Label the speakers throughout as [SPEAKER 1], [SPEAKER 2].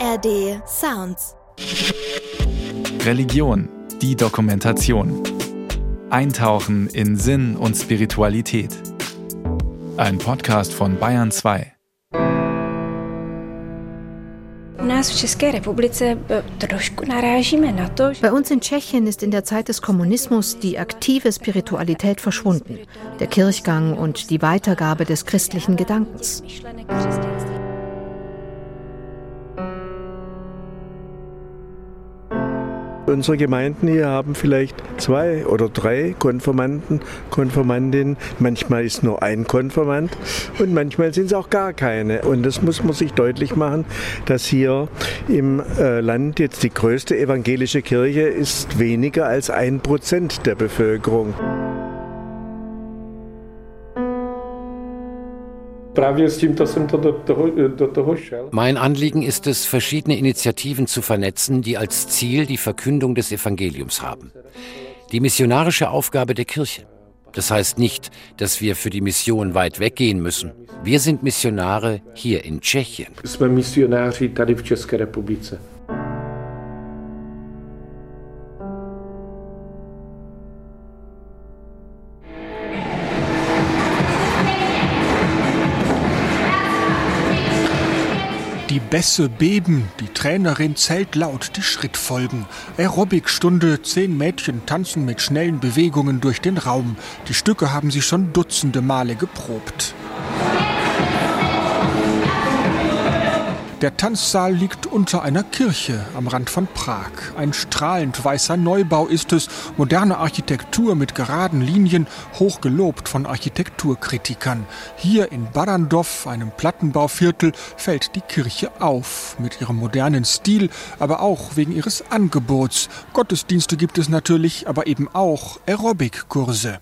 [SPEAKER 1] ARD Sounds.
[SPEAKER 2] Religion, die Dokumentation. Eintauchen in Sinn und Spiritualität. Ein Podcast von Bayern 2.
[SPEAKER 3] Bei uns in Tschechien ist in der Zeit des Kommunismus die aktive Spiritualität verschwunden, der Kirchgang und die Weitergabe des christlichen Gedankens.
[SPEAKER 4] Unsere Gemeinden hier haben vielleicht 2 oder 3 Konfirmanden, Konfirmandinnen. Manchmal ist nur ein Konfirmand und manchmal sind es auch gar keine. Und das muss man sich deutlich machen, dass hier im Land jetzt die größte evangelische Kirche ist weniger als 1% der Bevölkerung.
[SPEAKER 5] Mein Anliegen ist es, verschiedene Initiativen zu vernetzen, die als Ziel die Verkündung des Evangeliums haben. Die missionarische Aufgabe der Kirche. Das heißt nicht, dass wir für die Mission weit weggehen müssen. Wir sind Missionare hier in Tschechien.
[SPEAKER 6] Die Bässe beben, die Trainerin zählt laut die Schrittfolgen. Aerobikstunde, 10 Mädchen tanzen mit schnellen Bewegungen durch den Raum. Die Stücke haben sie schon dutzende Male geprobt. Der Tanzsaal liegt unter einer Kirche am Rand von Prag. Ein strahlend weißer Neubau ist es, moderne Architektur mit geraden Linien, hoch gelobt von Architekturkritikern. Hier in Barrandov, einem Plattenbauviertel, fällt die Kirche auf, mit ihrem modernen Stil, aber auch wegen ihres Angebots. Gottesdienste gibt es natürlich, aber eben auch Aerobikkurse.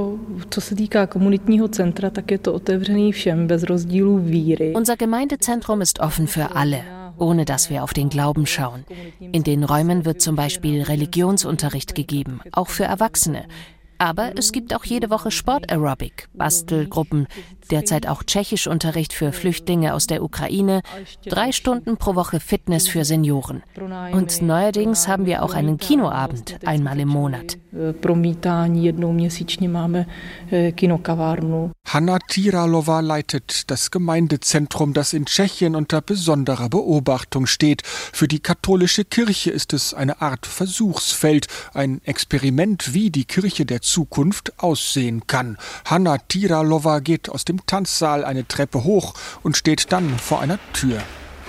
[SPEAKER 7] Unser Gemeindezentrum ist offen für alle, ohne dass wir auf den Glauben schauen. In den Räumen wird zum Beispiel Religionsunterricht gegeben, auch für Erwachsene. Aber es gibt auch jede Woche Sport-Aerobic, Bastelgruppen, derzeit auch Tschechischunterricht für Flüchtlinge aus der Ukraine, 3 Stunden pro Woche Fitness für Senioren. Und neuerdings haben wir auch einen Kinoabend, einmal im Monat.
[SPEAKER 6] Hanna Tiralova leitet das Gemeindezentrum, das in Tschechien unter besonderer Beobachtung steht. Für die katholische Kirche ist es eine Art Versuchsfeld, ein Experiment, wie die Kirche der Zukunft aussehen kann. Hanna Tiralova geht aus dem Tanzsaal eine Treppe hoch und steht dann vor einer Tür.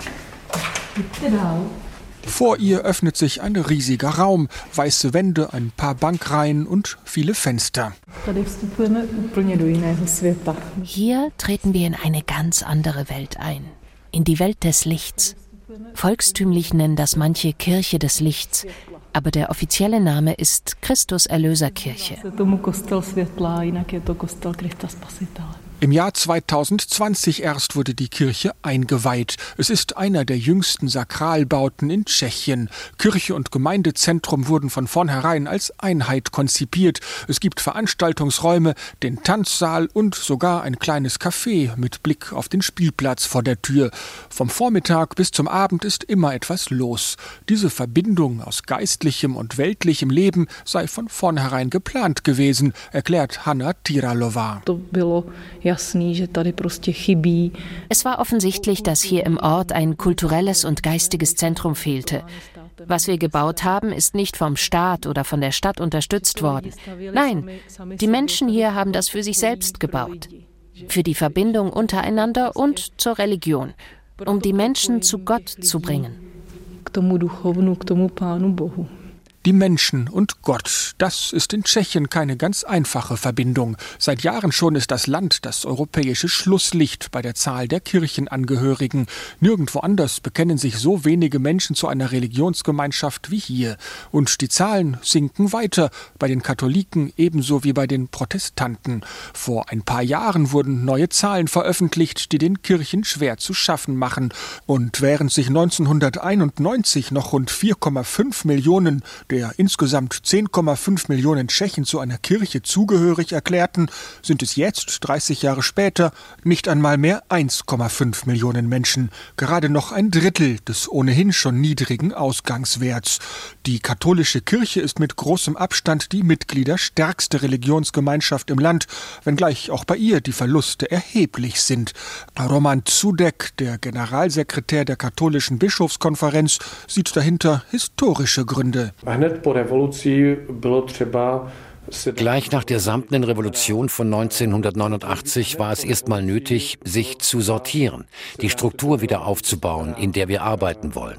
[SPEAKER 6] Vor ihr öffnet sich ein riesiger Raum, weiße Wände, ein paar Bankreihen und viele Fenster.
[SPEAKER 7] Hier treten wir in eine ganz andere Welt ein, in die Welt des Lichts. Volkstümlich nennen das manche Kirche des Lichts, aber der offizielle Name ist Christus-Erlöser-Kirche.
[SPEAKER 6] Im Jahr 2020 erst wurde die Kirche eingeweiht. Es ist einer der jüngsten Sakralbauten in Tschechien. Kirche und Gemeindezentrum wurden von vornherein als Einheit konzipiert. Es gibt Veranstaltungsräume, den Tanzsaal und sogar ein kleines Café mit Blick auf den Spielplatz vor der Tür. Vom Vormittag bis zum Abend ist immer etwas los. Diese Verbindung aus geistlichem und weltlichem Leben sei von vornherein geplant gewesen, erklärt Hanna Tiralova.
[SPEAKER 7] Es war offensichtlich, dass hier im Ort ein kulturelles und geistiges Zentrum fehlte. Was wir gebaut haben, ist nicht vom Staat oder von der Stadt unterstützt worden. Nein, die Menschen hier haben das für sich selbst gebaut. Für die Verbindung untereinander und zur Religion, um die Menschen zu Gott zu bringen.
[SPEAKER 6] Die Menschen und Gott, das ist in Tschechien keine ganz einfache Verbindung. Seit Jahren schon ist das Land das europäische Schlusslicht bei der Zahl der Kirchenangehörigen. Nirgendwo anders bekennen sich so wenige Menschen zu einer Religionsgemeinschaft wie hier. Und die Zahlen sinken weiter, bei den Katholiken ebenso wie bei den Protestanten. Vor ein paar Jahren wurden neue Zahlen veröffentlicht, die den Kirchen schwer zu schaffen machen. Und während sich 1991 noch rund 4,5 Millionen der insgesamt 10,5 Millionen Tschechen zu einer Kirche zugehörig erklärten, sind es jetzt, 30 Jahre später, nicht einmal mehr 1,5 Millionen Menschen, gerade noch ein Drittel des ohnehin schon niedrigen Ausgangswerts. Die katholische Kirche ist mit großem Abstand die mitgliederstärkste Religionsgemeinschaft im Land, wenngleich auch bei ihr die Verluste erheblich sind. Roman Zudek, der Generalsekretär der katholischen Bischofskonferenz, sieht dahinter historische Gründe.
[SPEAKER 5] Gleich nach der Samtenen Revolution von 1989 war es erstmal nötig, sich zu sortieren, die Struktur wieder aufzubauen, in der wir arbeiten wollen.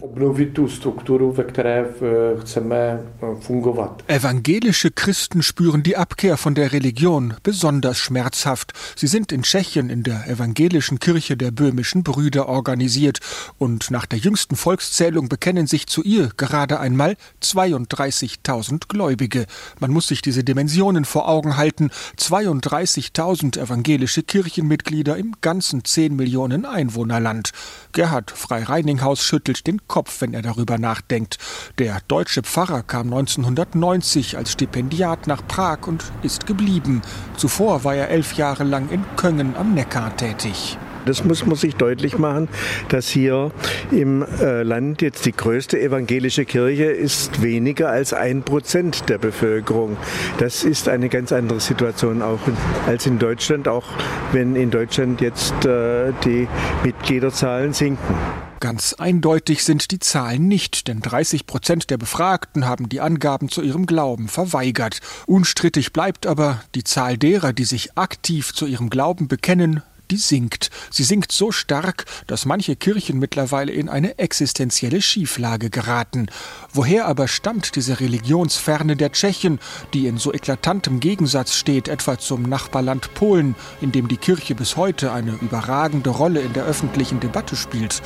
[SPEAKER 6] Evangelische Christen spüren die Abkehr von der Religion besonders schmerzhaft. Sie sind in Tschechien in der evangelischen Kirche der böhmischen Brüder organisiert und nach der jüngsten Volkszählung bekennen sich zu ihr gerade einmal 32.000 Gläubige. Man muss sich diese Dimensionen vor Augen halten. 32.000 evangelische Kirchenmitglieder im ganzen 10 Millionen Einwohnerland. Gerhard Frei-Reininghaus schüttelt den Kopf, wenn er darüber nachdenkt. Der deutsche Pfarrer kam 1990 als Stipendiat nach Prag und ist geblieben. Zuvor war er 11 Jahre lang in Köngen am Neckar tätig.
[SPEAKER 4] Das muss man sich deutlich machen, dass hier im Land jetzt die größte evangelische Kirche ist weniger als 1% der Bevölkerung. Das ist eine ganz andere Situation auch als in Deutschland, auch wenn in Deutschland jetzt die Mitgliederzahlen sinken.
[SPEAKER 6] Ganz eindeutig sind die Zahlen nicht, denn 30% der Befragten haben die Angaben zu ihrem Glauben verweigert. Unstrittig bleibt aber, die Zahl derer, die sich aktiv zu ihrem Glauben bekennen, die sinkt. Sie sinkt so stark, dass manche Kirchen mittlerweile in eine existenzielle Schieflage geraten. Woher aber stammt diese Religionsferne der Tschechen, die in so eklatantem Gegensatz steht, etwa zum Nachbarland Polen, in dem die Kirche bis heute eine überragende Rolle in der öffentlichen Debatte spielt?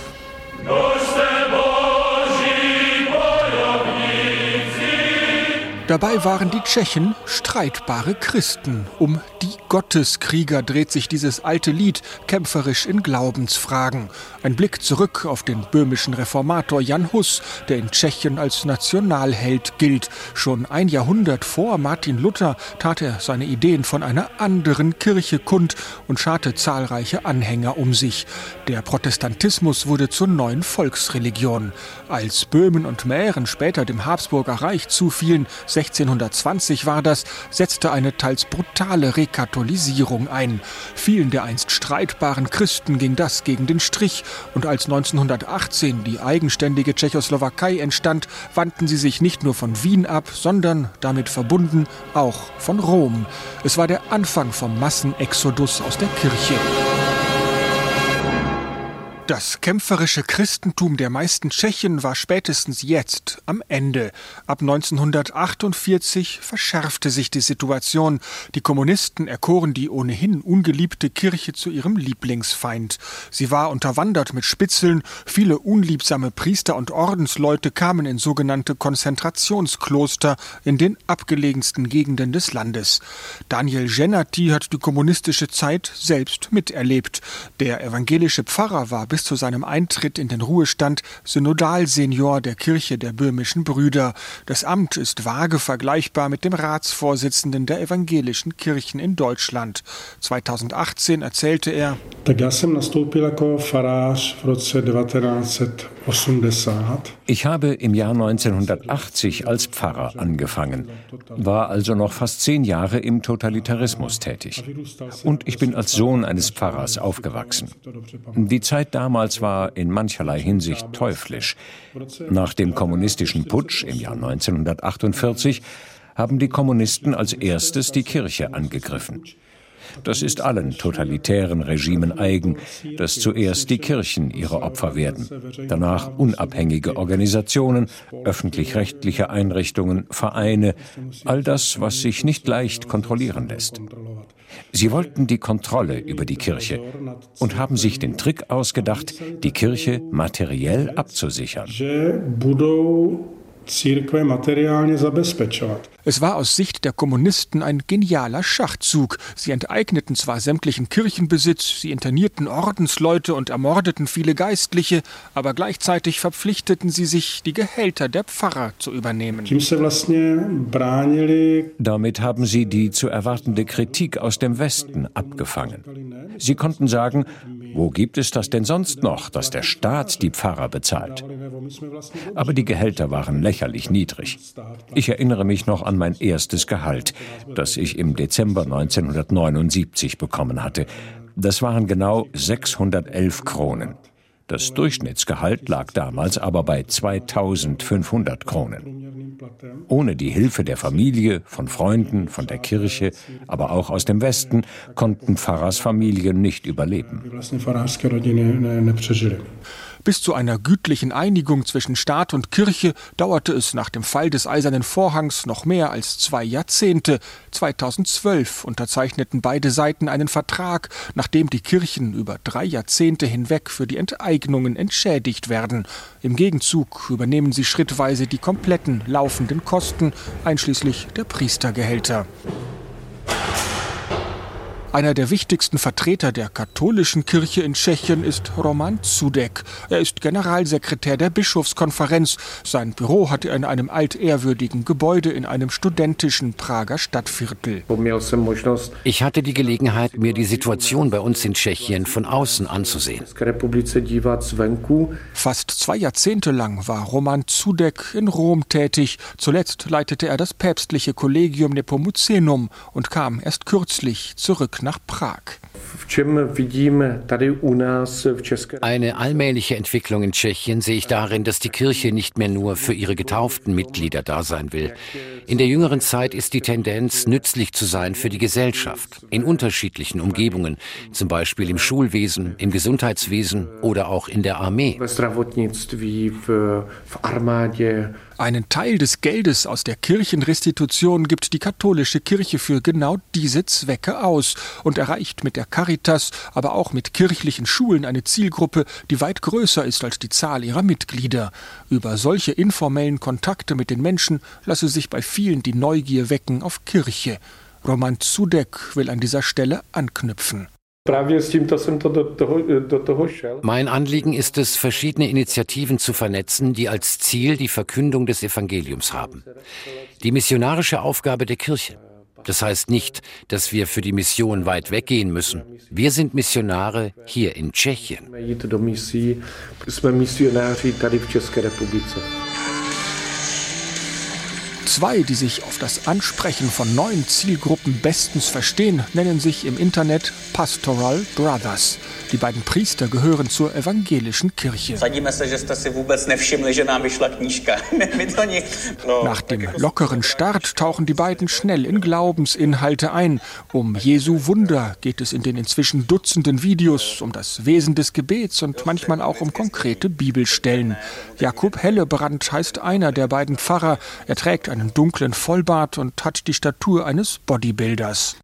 [SPEAKER 6] Dabei waren die Tschechen streitbare Christen. Um die Gotteskrieger dreht sich dieses alte Lied kämpferisch in Glaubensfragen. Ein Blick zurück auf den böhmischen Reformator Jan Hus, der in Tschechien als Nationalheld gilt. Schon ein Jahrhundert vor Martin Luther tat er seine Ideen von einer anderen Kirche kund und scharte zahlreiche Anhänger um sich. Der Protestantismus wurde zur neuen Volksreligion. Als Böhmen und Mähren später dem Habsburger Reich zufielen, 1620 war das, setzte eine teils brutale Rekatholisierung ein. Vielen der einst streitbaren Christen ging das gegen den Strich und als 1918 die eigenständige Tschechoslowakei entstand, wandten sie sich nicht nur von Wien ab, sondern, damit verbunden, auch von Rom. Es war der Anfang vom Massenexodus aus der Kirche. Das kämpferische Christentum der meisten Tschechen war spätestens jetzt am Ende. Ab 1948 verschärfte sich die Situation. Die Kommunisten erkoren die ohnehin ungeliebte Kirche zu ihrem Lieblingsfeind. Sie war unterwandert mit Spitzeln. Viele unliebsame Priester und Ordensleute kamen in sogenannte Konzentrationskloster in den abgelegensten Gegenden des Landes. Daniel Genati hat die kommunistische Zeit selbst miterlebt. Der evangelische Pfarrer war bis zu seinem Eintritt in den Ruhestand Synodalsenior der Kirche der böhmischen Brüder. Das Amt ist vage vergleichbar mit dem Ratsvorsitzenden der evangelischen Kirchen in Deutschland. 2018 erzählte er:
[SPEAKER 1] Ich habe im Jahr 1980 als Pfarrer angefangen, war also noch fast 10 Jahre im Totalitarismus tätig. Und ich bin als Sohn eines Pfarrers aufgewachsen. Die Zeit damals war in mancherlei Hinsicht teuflisch. Nach dem kommunistischen Putsch im Jahr 1948 haben die Kommunisten als erstes die Kirche angegriffen. Das ist allen totalitären Regimen eigen, dass zuerst die Kirchen ihre Opfer werden, danach unabhängige Organisationen, öffentlich-rechtliche Einrichtungen, Vereine, all das, was sich nicht leicht kontrollieren lässt. Sie wollten die Kontrolle über die Kirche und haben sich den Trick ausgedacht, die Kirche materiell abzusichern.
[SPEAKER 6] Es war aus Sicht der Kommunisten ein genialer Schachzug. Sie enteigneten zwar sämtlichen Kirchenbesitz, sie internierten Ordensleute und ermordeten viele Geistliche, aber gleichzeitig verpflichteten sie sich, die Gehälter der Pfarrer zu übernehmen.
[SPEAKER 1] Damit haben sie die zu erwartende Kritik aus dem Westen abgefangen. Sie konnten sagen, wo gibt es das denn sonst noch, dass der Staat die Pfarrer bezahlt? Aber die Gehälter waren lächerlich niedrig. Ich erinnere mich noch an mein erstes Gehalt, das ich im Dezember 1979 bekommen hatte. Das waren genau 611 Kronen. Das Durchschnittsgehalt lag damals aber bei 2.500 Kronen. Ohne die Hilfe der Familie, von Freunden, von der Kirche, aber auch aus dem Westen, konnten Pfarrersfamilien nicht überleben.
[SPEAKER 6] Bis zu einer gütlichen Einigung zwischen Staat und Kirche dauerte es nach dem Fall des Eisernen Vorhangs noch mehr als 2 Jahrzehnte. 2012 unterzeichneten beide Seiten einen Vertrag, nachdem die Kirchen über 3 Jahrzehnte hinweg für die Enteignungen entschädigt werden. Im Gegenzug übernehmen sie schrittweise die kompletten laufenden Kosten, einschließlich der Priestergehälter. Einer der wichtigsten Vertreter der katholischen Kirche in Tschechien ist Roman Zudek. Er ist Generalsekretär der Bischofskonferenz. Sein Büro hat er in einem altehrwürdigen Gebäude in einem studentischen Prager Stadtviertel.
[SPEAKER 5] Ich hatte die Gelegenheit, mir die Situation bei uns in Tschechien von außen anzusehen.
[SPEAKER 6] Fast 2 Jahrzehnte lang war Roman Zudek in Rom tätig. Zuletzt leitete er das päpstliche Collegium Nepomucenum und kam erst kürzlich zurück nach Prag.
[SPEAKER 5] Eine allmähliche Entwicklung in Tschechien sehe ich darin, dass die Kirche nicht mehr nur für ihre getauften Mitglieder da sein will. In der jüngeren Zeit ist die Tendenz, nützlich zu sein für die Gesellschaft, in unterschiedlichen Umgebungen, zum Beispiel im Schulwesen, im Gesundheitswesen oder auch in der Armee.
[SPEAKER 6] Einen Teil des Geldes aus der Kirchenrestitution gibt die katholische Kirche für genau diese Zwecke aus und erreicht mit der Caritas, aber auch mit kirchlichen Schulen eine Zielgruppe, die weit größer ist als die Zahl ihrer Mitglieder. Über solche informellen Kontakte mit den Menschen lasse sich bei vielen die Neugier wecken auf Kirche. Roman Zudek will an dieser Stelle anknüpfen.
[SPEAKER 5] Mein Anliegen ist es, verschiedene Initiativen zu vernetzen, die als Ziel die Verkündung des Evangeliums haben. Die missionarische Aufgabe der Kirche. Das heißt nicht, dass wir für die Mission weit weggehen müssen. Wir sind Missionare hier in Tschechien.
[SPEAKER 6] Zwei, die sich auf das Ansprechen von neuen Zielgruppen bestens verstehen, nennen sich im Internet Pastoral Brothers. Die beiden Priester gehören zur evangelischen Kirche. Nach dem lockeren Start tauchen die beiden schnell in Glaubensinhalte ein. Um Jesu Wunder geht es in den inzwischen Dutzenden Videos, um das Wesen des Gebets und manchmal auch um konkrete Bibelstellen. Jakub Hellebrand heißt einer der beiden Pfarrer. Er trägt einen dunklen Vollbart und hat die Statur eines Bodybuilders.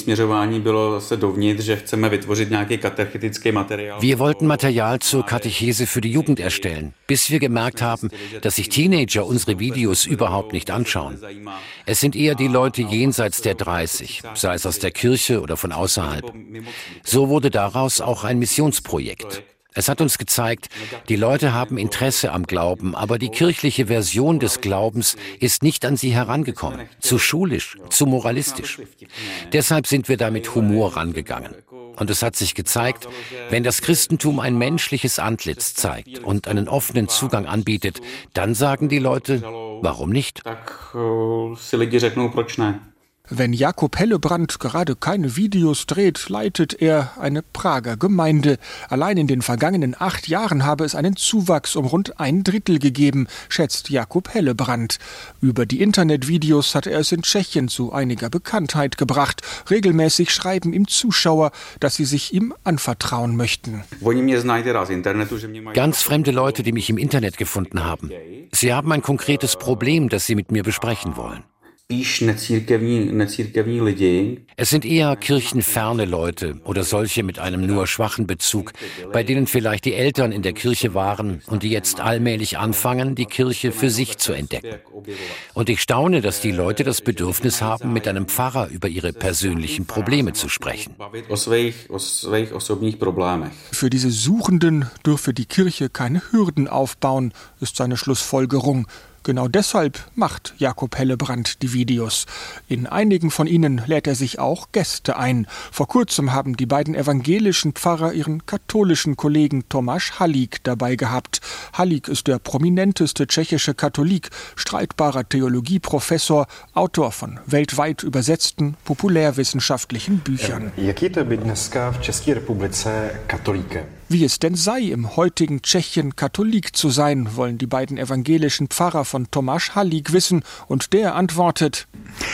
[SPEAKER 5] Wir wollten Material zur Katechese für die Jugend erstellen, bis wir gemerkt haben, dass sich Teenager unsere Videos überhaupt nicht anschauen. Es sind eher die Leute jenseits der 30, sei es aus der Kirche oder von außerhalb. So wurde daraus auch ein Missionsprojekt. Es hat uns gezeigt, die Leute haben Interesse am Glauben, aber die kirchliche Version des Glaubens ist nicht an sie herangekommen. Zu schulisch, zu moralistisch. Deshalb sind wir da mit Humor rangegangen. Und es hat sich gezeigt, wenn das Christentum ein menschliches Antlitz zeigt und einen offenen Zugang anbietet, dann sagen die Leute, warum nicht?
[SPEAKER 6] Wenn Jakub Hellebrand gerade keine Videos dreht, leitet er eine Prager Gemeinde. Allein in den vergangenen 8 Jahren habe es einen Zuwachs um rund 1/3 gegeben, schätzt Jakub Hellebrand. Über die Internetvideos hat er es in Tschechien zu einiger Bekanntheit gebracht. Regelmäßig schreiben ihm Zuschauer, dass sie sich ihm anvertrauen möchten.
[SPEAKER 5] Ganz fremde Leute, die mich im Internet gefunden haben. Sie haben ein konkretes Problem, das sie mit mir besprechen wollen. Es sind eher kirchenferne Leute oder solche mit einem nur schwachen Bezug, bei denen vielleicht die Eltern in der Kirche waren und die jetzt allmählich anfangen, die Kirche für sich zu entdecken. Und ich staune, dass die Leute das Bedürfnis haben, mit einem Pfarrer über ihre persönlichen Probleme zu sprechen.
[SPEAKER 6] Für diese Suchenden dürfe die Kirche keine Hürden aufbauen, ist seine Schlussfolgerung. Genau deshalb macht Jakob Hellebrand die Videos. In einigen von ihnen lädt er sich auch Gäste ein. Vor kurzem haben die beiden evangelischen Pfarrer ihren katholischen Kollegen Tomáš Halík dabei gehabt. Halík ist der prominenteste tschechische Katholik, streitbarer Theologieprofessor, Autor von weltweit übersetzten populärwissenschaftlichen Büchern. Wie es denn sei, im heutigen Tschechien Katholik zu sein, wollen die beiden evangelischen Pfarrer von Tomáš Halík wissen, und der antwortet: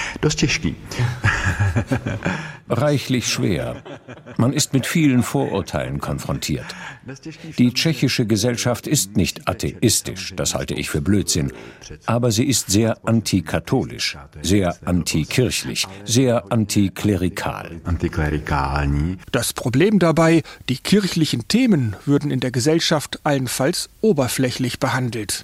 [SPEAKER 1] Reichlich schwer. Man ist mit vielen Vorurteilen konfrontiert. Die tschechische Gesellschaft ist nicht atheistisch, das halte ich für Blödsinn, aber sie ist sehr antikatholisch, sehr antikirchlich, sehr antiklerikal.
[SPEAKER 6] Das Problem dabei, die kirchlichen Themen würden in der Gesellschaft allenfalls oberflächlich behandelt.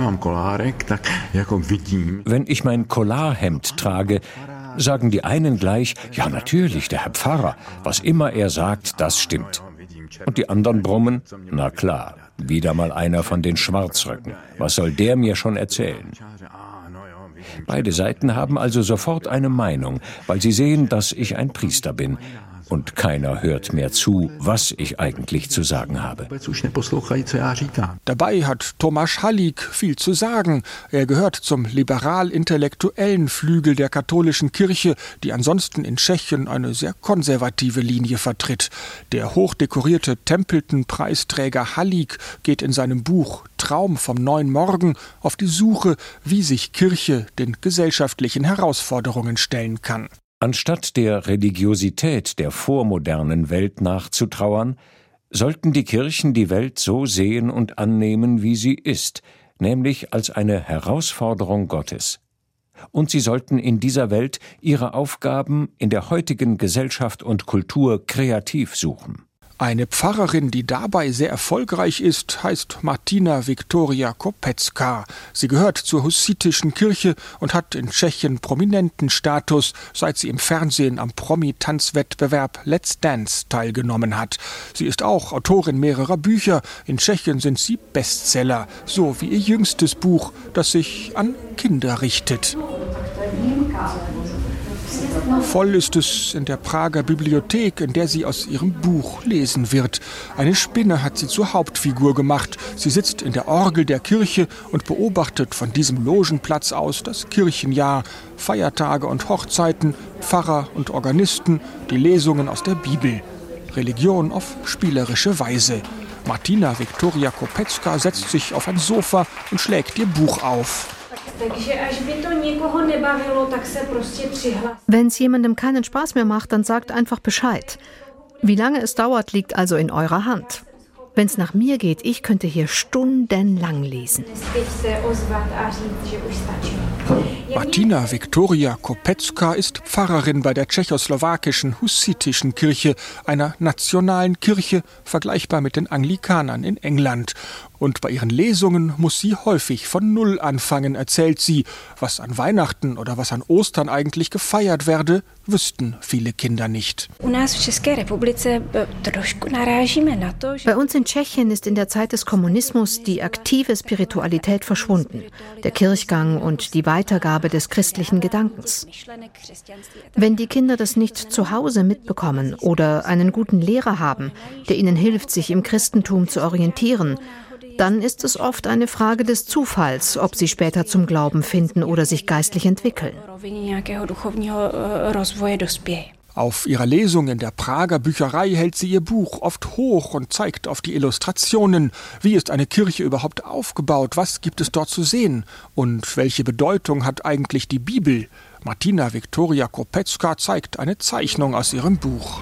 [SPEAKER 1] Wenn ich mein Collarhemd trage, sagen die einen gleich, ja natürlich, der Herr Pfarrer, was immer er sagt, das stimmt. Und die anderen brummen, na klar, wieder mal einer von den Schwarzröcken, was soll der mir schon erzählen? Beide Seiten haben also sofort eine Meinung, weil sie sehen, dass ich ein Priester bin. Und keiner hört mehr zu, was ich eigentlich zu sagen habe.
[SPEAKER 6] Dabei hat Tomáš Halík viel zu sagen. Er gehört zum liberal-intellektuellen Flügel der katholischen Kirche, die ansonsten in Tschechien eine sehr konservative Linie vertritt. Der hochdekorierte Templeton-Preisträger Halík geht in seinem Buch Traum vom neuen Morgen auf die Suche, wie sich Kirche den gesellschaftlichen Herausforderungen stellen kann.
[SPEAKER 1] Anstatt der Religiosität der vormodernen Welt nachzutrauern, sollten die Kirchen die Welt so sehen und annehmen, wie sie ist, nämlich als eine Herausforderung Gottes. Und sie sollten in dieser Welt ihre Aufgaben in der heutigen Gesellschaft und Kultur kreativ suchen.
[SPEAKER 6] Eine Pfarrerin, die dabei sehr erfolgreich ist, heißt Martina Viktoria Kopecká. Sie gehört zur hussitischen Kirche und hat in Tschechien prominenten Status, seit sie im Fernsehen am Promi-Tanzwettbewerb Let's Dance teilgenommen hat. Sie ist auch Autorin mehrerer Bücher. In Tschechien sind sie Bestseller, so wie ihr jüngstes Buch, das sich an Kinder richtet. Voll ist es in der Prager Bibliothek, in der sie aus ihrem Buch lesen wird. Eine Spinne hat sie zur Hauptfigur gemacht. Sie sitzt in der Orgel der Kirche und beobachtet von diesem Logenplatz aus das Kirchenjahr, Feiertage und Hochzeiten, Pfarrer und Organisten, die Lesungen aus der Bibel. Religion auf spielerische Weise. Martina Viktoria Kopecká setzt sich auf ein Sofa und schlägt ihr Buch auf.
[SPEAKER 3] Wenn es jemandem keinen Spaß mehr macht, dann sagt einfach Bescheid. Wie lange es dauert, liegt also in eurer Hand. Wenn es nach mir geht, ich könnte hier stundenlang lesen.
[SPEAKER 6] Martina Viktoria Kopecká ist Pfarrerin bei der tschechoslowakischen hussitischen Kirche, einer nationalen Kirche, vergleichbar mit den Anglikanern in England. Und bei ihren Lesungen muss sie häufig von Null anfangen, erzählt sie. Was an Weihnachten oder was an Ostern eigentlich gefeiert werde, wüssten viele Kinder nicht.
[SPEAKER 3] Bei uns in Tschechien ist in der Zeit des Kommunismus die aktive Spiritualität verschwunden, der Kirchgang und die Weitergabe des christlichen Gedankens. Wenn die Kinder das nicht zu Hause mitbekommen oder einen guten Lehrer haben, der ihnen hilft, sich im Christentum zu orientieren, dann ist es oft eine Frage des Zufalls, ob sie später zum Glauben finden oder sich geistlich entwickeln.
[SPEAKER 6] Auf ihrer Lesung in der Prager Bücherei hält sie ihr Buch oft hoch und zeigt auf die Illustrationen. Wie ist eine Kirche überhaupt aufgebaut? Was gibt es dort zu sehen? Und welche Bedeutung hat eigentlich die Bibel? Martina Viktoria Kopecká zeigt eine Zeichnung aus ihrem Buch.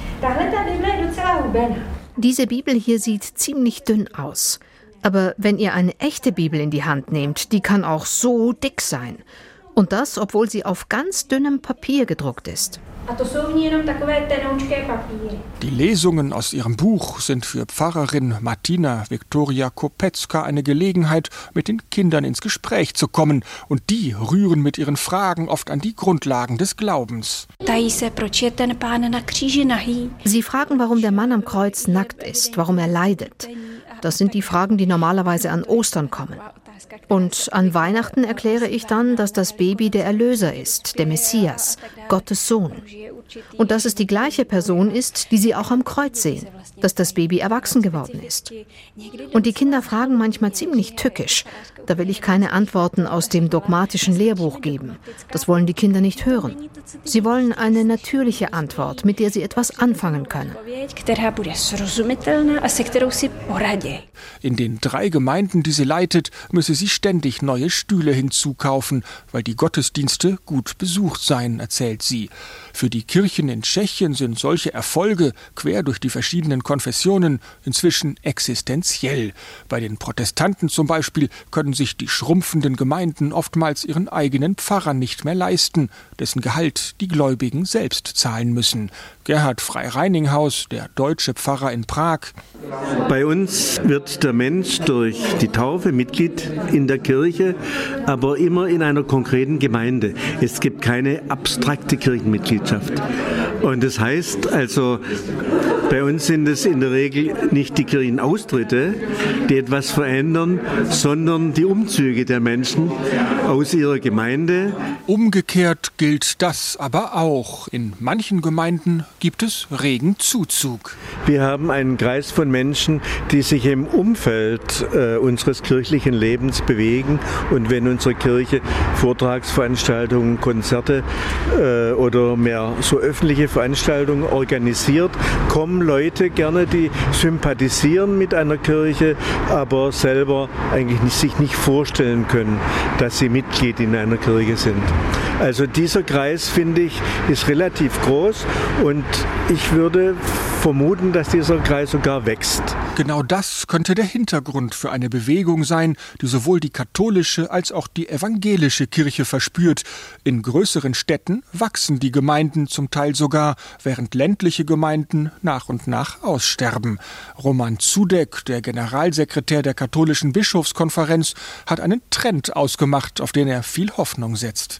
[SPEAKER 3] Diese Bibel hier sieht ziemlich dünn aus. Aber wenn ihr eine echte Bibel in die Hand nehmt, die kann auch so dick sein. Und das, obwohl sie auf ganz dünnem Papier gedruckt ist.
[SPEAKER 6] Die Lesungen aus ihrem Buch sind für Pfarrerin Martina Viktoria Kopetzka eine Gelegenheit, mit den Kindern ins Gespräch zu kommen. Und die rühren mit ihren Fragen oft an die Grundlagen des Glaubens.
[SPEAKER 3] Sie fragen, warum der Mann am Kreuz nackt ist, warum er leidet. Das sind die Fragen, die normalerweise an Ostern kommen. Und an Weihnachten erkläre ich dann, dass das Baby der Erlöser ist, der Messias, Gottes Sohn. Und dass es die gleiche Person ist, die sie auch am Kreuz sehen, dass das Baby erwachsen geworden ist. Und die Kinder fragen manchmal ziemlich tückisch. Da will ich keine Antworten aus dem dogmatischen Lehrbuch geben. Das wollen die Kinder nicht hören. Sie wollen eine natürliche Antwort, mit der sie etwas anfangen können.
[SPEAKER 6] In den 3 Gemeinden, die sie leitet, müsse sie ständig neue Stühle hinzukaufen, weil die Gottesdienste gut besucht seien, erzählt sie. Für die Kirchen in Tschechien sind solche Erfolge quer durch die verschiedenen Konfessionen inzwischen existenziell. Bei den Protestanten zum Beispiel können sich die schrumpfenden Gemeinden oftmals ihren eigenen Pfarrer nicht mehr leisten, dessen Gehalt die Gläubigen selbst zahlen müssen. Gerhard Frey-Reininghaus, der deutsche Pfarrer in Prag.
[SPEAKER 4] Bei uns wird der Mensch durch die Taufe Mitglied in der Kirche, aber immer in einer konkreten Gemeinde. Es gibt keine abstrakte Kirchenmitgliedschaft. Und das heißt also, bei uns sind es in der Regel nicht die Kirchenaustritte, die etwas verändern, sondern die Umzüge der Menschen aus ihrer Gemeinde.
[SPEAKER 6] Umgekehrt gilt das aber auch. In manchen Gemeinden gibt es regen Zuzug.
[SPEAKER 4] Wir haben einen Kreis von Menschen, die sich im Umfeld unseres kirchlichen Lebens bewegen. Und wenn unsere Kirche Vortragsveranstaltungen, Konzerte oder mehr so öffentliche Veranstaltungen organisiert, kommen Leute gerne, die sympathisieren mit einer Kirche, aber selber eigentlich sich nicht vorstellen können, dass sie Mitglied in einer Kirche sind. Also dieser Kreis, finde ich, ist relativ groß und ich würde vermuten, dass dieser Kreis sogar wächst.
[SPEAKER 6] Genau das könnte der Hintergrund für eine Bewegung sein, die sowohl die katholische als auch die evangelische Kirche verspürt. In größeren Städten wachsen die Gemeinden zum Teil sogar, während ländliche Gemeinden nach und nach aussterben. Roman Zudek, der Generalsekretär der katholischen Bischofskonferenz, hat einen Trend ausgemacht, auf den er viel Hoffnung setzt.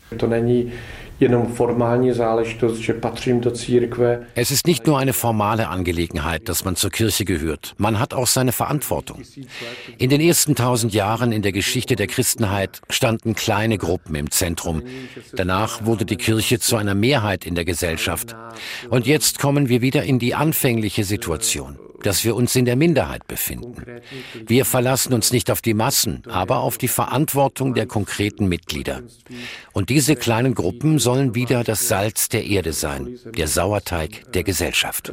[SPEAKER 5] Es ist nicht nur eine formale Angelegenheit, dass man zur Kirche gehört. Man hat auch seine Verantwortung. In den ersten 1000 Jahren in der Geschichte der Christenheit standen kleine Gruppen im Zentrum. Danach wurde die Kirche zu einer Mehrheit in der Gesellschaft. Und jetzt kommen wir wieder in die anfängliche Situation, dass wir uns in der Minderheit befinden. Wir verlassen uns nicht auf die Massen, aber auf die Verantwortung der konkreten Mitglieder. Und diese kleinen Gruppen sollen wieder das Salz der Erde sein, der Sauerteig der Gesellschaft.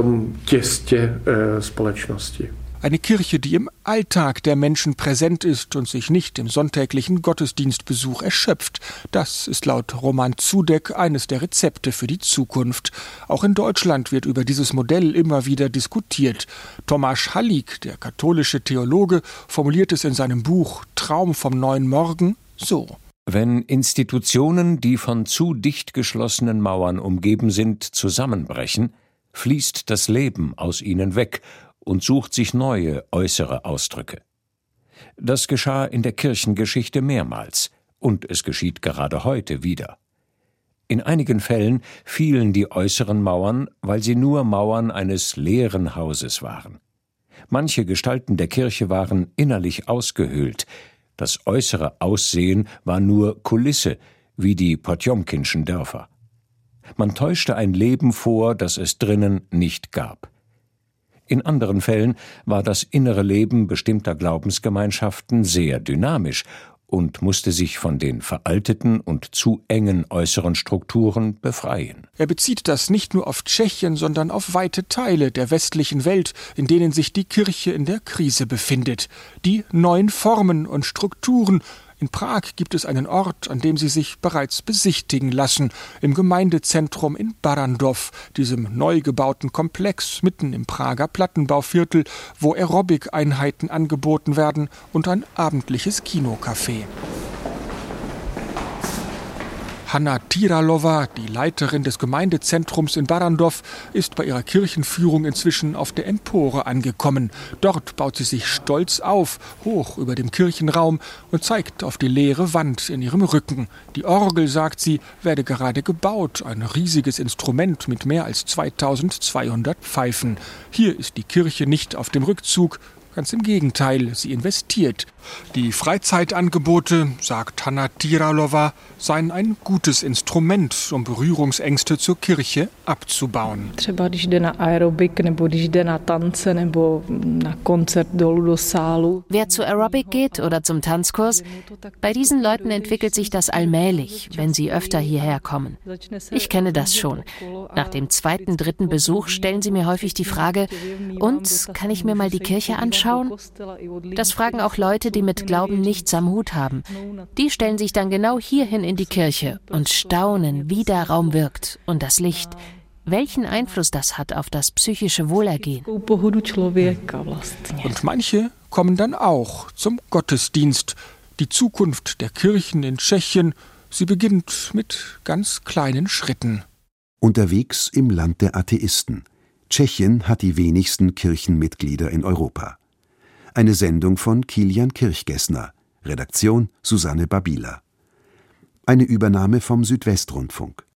[SPEAKER 6] Eine Kirche, die im Alltag der Menschen präsent ist und sich nicht im sonntäglichen Gottesdienstbesuch erschöpft. Das ist laut Roman Zudek eines der Rezepte für die Zukunft. Auch in Deutschland wird über dieses Modell immer wieder diskutiert. Tomasz Halík, der katholische Theologe, formuliert es in seinem Buch Traum vom neuen Morgen so.
[SPEAKER 1] Wenn Institutionen, die von zu dicht geschlossenen Mauern umgeben sind, zusammenbrechen, fließt das Leben aus ihnen weg und sucht sich neue äußere Ausdrücke. Das geschah in der Kirchengeschichte mehrmals, und es geschieht gerade heute wieder. In einigen Fällen fielen die äußeren Mauern, weil sie nur Mauern eines leeren Hauses waren. Manche Gestalten der Kirche waren innerlich ausgehöhlt. Das äußere Aussehen war nur Kulisse, wie die potjomkinschen Dörfer. Man täuschte ein Leben vor, das es drinnen nicht gab. In anderen Fällen war das innere Leben bestimmter Glaubensgemeinschaften sehr dynamisch und musste sich von den veralteten und zu engen äußeren Strukturen befreien.
[SPEAKER 6] Er bezieht das nicht nur auf Tschechien, sondern auf weite Teile der westlichen Welt, in denen sich die Kirche in der Krise befindet. Die neuen Formen und Strukturen. In Prag gibt es einen Ort, an dem sie sich bereits besichtigen lassen, im Gemeindezentrum in Barrandov, diesem neu gebauten Komplex mitten im Prager Plattenbauviertel, wo Aerobic-Einheiten angeboten werden und ein abendliches Kinocafé. Hanna Tiralova, die Leiterin des Gemeindezentrums in Barrandov, ist bei ihrer Kirchenführung inzwischen auf der Empore angekommen. Dort baut sie sich stolz auf, hoch über dem Kirchenraum, und zeigt auf die leere Wand in ihrem Rücken. Die Orgel, sagt sie, werde gerade gebaut, ein riesiges Instrument mit mehr als 2200 Pfeifen. Hier ist die Kirche nicht auf dem Rückzug. Ganz im Gegenteil, sie investiert. Die Freizeitangebote, sagt Hanna Tiralova, seien ein gutes Instrument, um Berührungsängste zur Kirche abzubauen.
[SPEAKER 7] Wer zu Aerobic geht oder zum Tanzkurs, bei diesen Leuten entwickelt sich das allmählich, wenn sie öfter hierher kommen. Ich kenne das schon. Nach dem 2., 3. Besuch stellen sie mir häufig die Frage, und kann ich mir mal die Kirche anschauen? Das fragen auch Leute, die mit Glauben nichts am Hut haben. Die stellen sich dann genau hierhin in die Kirche und staunen, wie der Raum wirkt und das Licht, welchen Einfluss das hat auf das psychische Wohlergehen.
[SPEAKER 6] Und manche kommen dann auch zum Gottesdienst. Die Zukunft der Kirchen in Tschechien, sie beginnt mit ganz kleinen Schritten.
[SPEAKER 8] Unterwegs im Land der Atheisten. Tschechien hat die wenigsten Kirchenmitglieder in Europa. Eine Sendung von Kilian Kirchgessner. Redaktion Susanne Babila. Eine Übernahme vom Südwestrundfunk.